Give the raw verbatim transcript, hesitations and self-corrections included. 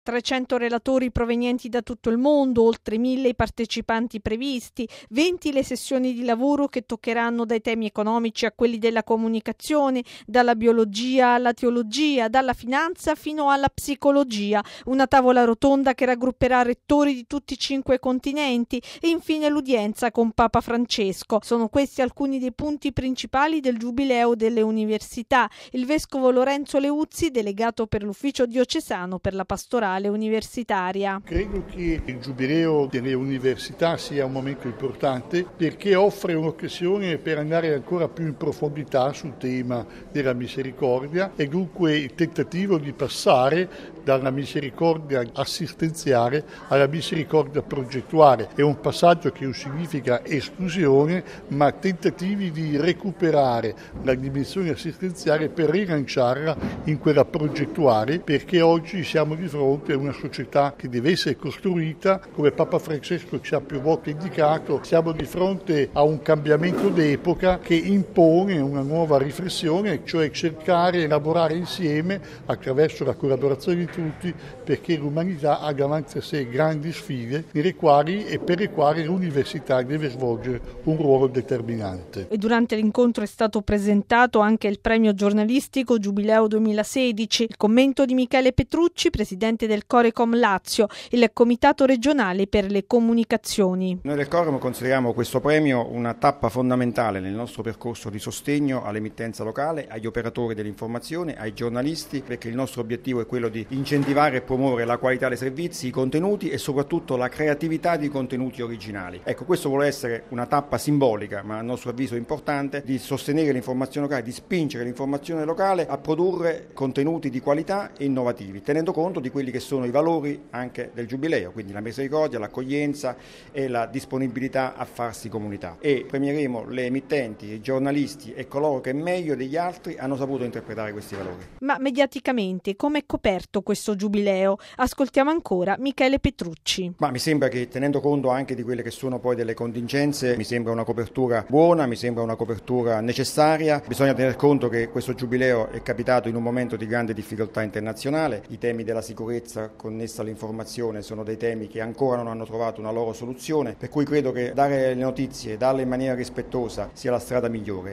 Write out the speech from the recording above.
trecento relatori provenienti da tutto il mondo, oltre mille i partecipanti previsti, venti le sessioni di lavoro che toccheranno dai temi economici a quelli della comunicazione, dalla biologia alla teologia, dalla finanza fino alla psicologia, una tavola rotonda che raggrupperà rettori di tutti i cinque continenti e infine l'udienza con Papa Francesco. Sono questi alcuni dei punti principali del Giubileo delle Università. Il vescovo Lorenzo Leuzzi, delegato per l'ufficio diocesano per la pastorale universitaria. Credo che il Giubileo delle Università sia un momento importante perché offre un'occasione per andare ancora più in profondità sul tema della misericordia e dunque il tentativo di passare dalla misericordia assistenziale alla misericordia progettuale. È un passaggio che non significa esclusione, ma tentativi di recuperare la dimensione assistenziale per rilanciarla in quella progettuale, perché oggi siamo di fronte a una società che deve essere costruita, come Papa Francesco ci ha più volte indicato, siamo di fronte a un cambiamento d'epoca che impone una nuova riflessione, cioè cercare e lavorare insieme attraverso la collaborazione di tutti perché l'umanità ha davanti a sé grandi sfide nelle quali e per le quali l'università deve svolgere un ruolo determinante. E durante l'incontro è stato presentato anche il premio giornalistico Giubileo duemilasedici, il commento di Michele Petrucci, presidente del Corecom Lazio, il comitato regionale per le comunicazioni. Noi del Corecom consideriamo questo premio una tappa fondamentale nel nostro percorso di sostegno all'emittenza locale, agli operatori dell'informazione, ai giornalisti, perché il nostro obiettivo è quello di incentivare e promuovere la qualità dei servizi, i contenuti e soprattutto la creatività di contenuti originali. Ecco, questo vuole essere una tappa simbolica, ma a nostro avviso importante, di sostenere l'informazione locale, di spingere l'informazione locale a produrre contenuti di qualità e innovativi, tenendo conto di quelli che sono i valori anche del Giubileo, quindi la misericordia, l'accoglienza e la disponibilità a farsi comunità. E premieremo le emittenti, i giornalisti e coloro che meglio degli altri hanno saputo interpretare questi valori. Ma mediaticamente come è coperto questo Giubileo? Ascoltiamo ancora Michele Petrucci. Ma mi sembra che, tenendo conto anche di quelle che sono poi delle contingenze, mi sembra una copertura buona, mi sembra una copertura necessaria. Bisogna tener conto che questo Giubileo è capitato in un momento di grande difficoltà internazionale. I temi della sicurezza connessa all'informazione sono dei temi che ancora non hanno trovato una loro soluzione, per cui credo che dare le notizie, darle in maniera rispettosa sia la strada migliore.